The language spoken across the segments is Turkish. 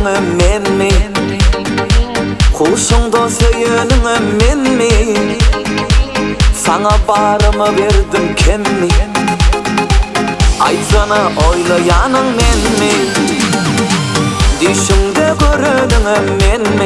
söyünüň menmi? Huşuňda söyünüň menmi? Sana barımı verdim kemmi? Aýtsana oýlaýanyň menmi? Düşüňde görünüň menmi?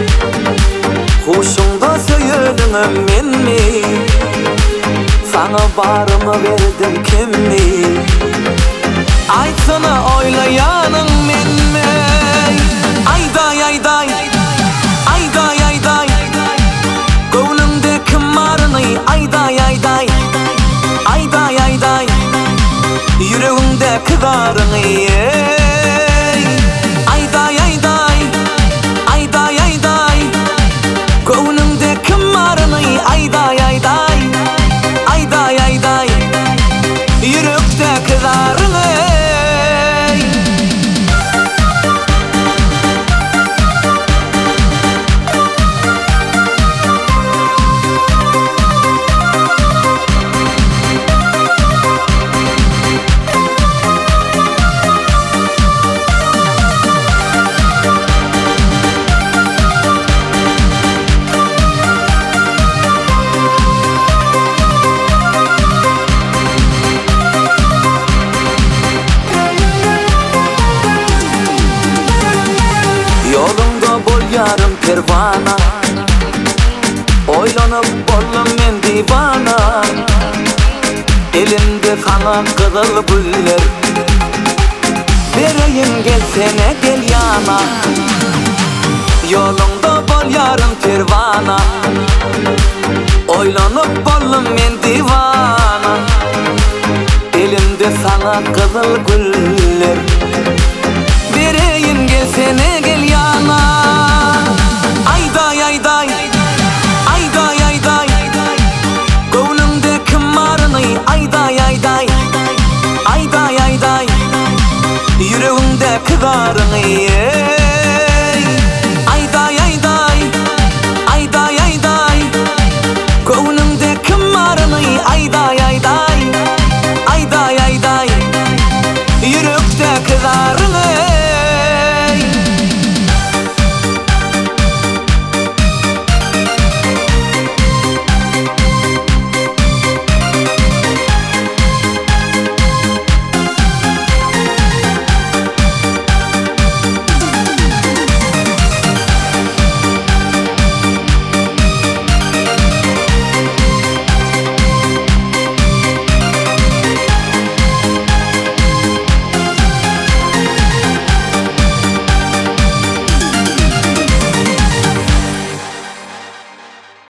Huşuňda söyünüň menmi? Sana barımı verdim kemmi? Aýtsana oýlaýanyň menmi? Ayday ayday, ayday ayday, göwnümde kim barny? Ayday ayday, ayday ayday, yüreğimde kıdarny. Ayday ayday, ayday ayday, göwnümde kim barny? Ayday ayday, ayday ayday, yürekde kıdarny. Yolunda bolýarym perwana, oýlanyp boldum men diwana. Elimde sana kızıl güller, bereýin gelsene gel yana. Yolunda bolýarym perwana, oýlanyp boldum men diwana. Elimde sana kızıl güller, bereýin gelsene gel yana. Ayday ayday, ayday ayday, göwnümde kim barny? Ayday ayday, ayday ayday, yüreğimde kıdarny.